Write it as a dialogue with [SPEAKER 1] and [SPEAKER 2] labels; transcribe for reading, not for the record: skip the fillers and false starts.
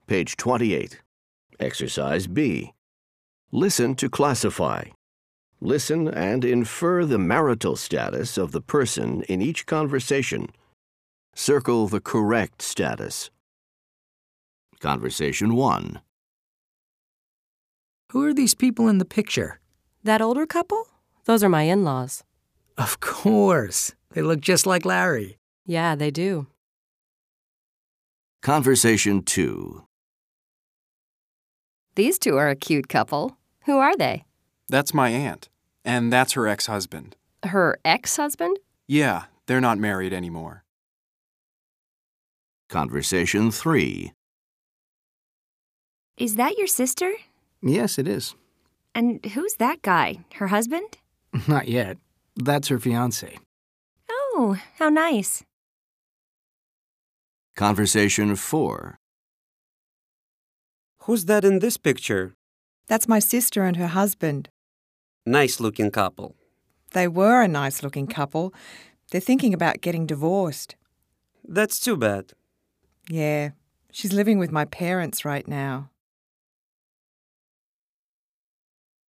[SPEAKER 1] Page 28. Exercise B. Listen to classify. Listen and infer the marital status of the person in each conversation. Circle the correct status. Conversation 1.
[SPEAKER 2] Who are these people in the picture?
[SPEAKER 3] That older couple? Those are my in-laws.
[SPEAKER 2] Of course. They look just like Larry.
[SPEAKER 3] Yeah, they do.
[SPEAKER 1] Conversation 2.
[SPEAKER 4] These two are a cute couple. Who are they?
[SPEAKER 5] That's my aunt, and that's her ex-husband.
[SPEAKER 4] Her ex-husband?
[SPEAKER 5] Yeah, they're not married anymore.
[SPEAKER 1] Conversation 3.
[SPEAKER 6] Is that your sister?
[SPEAKER 7] Yes, it is.
[SPEAKER 6] And who's that guy? Her husband?
[SPEAKER 7] Not yet. That's her fiancé.
[SPEAKER 6] Oh, how nice.
[SPEAKER 1] Conversation 4.
[SPEAKER 8] Who's that in this picture?
[SPEAKER 9] That's my sister and her husband.
[SPEAKER 8] Nice-looking couple.
[SPEAKER 9] They were a nice-looking couple. They're thinking about getting divorced.
[SPEAKER 8] That's too bad.
[SPEAKER 9] Yeah, she's living with my parents right now.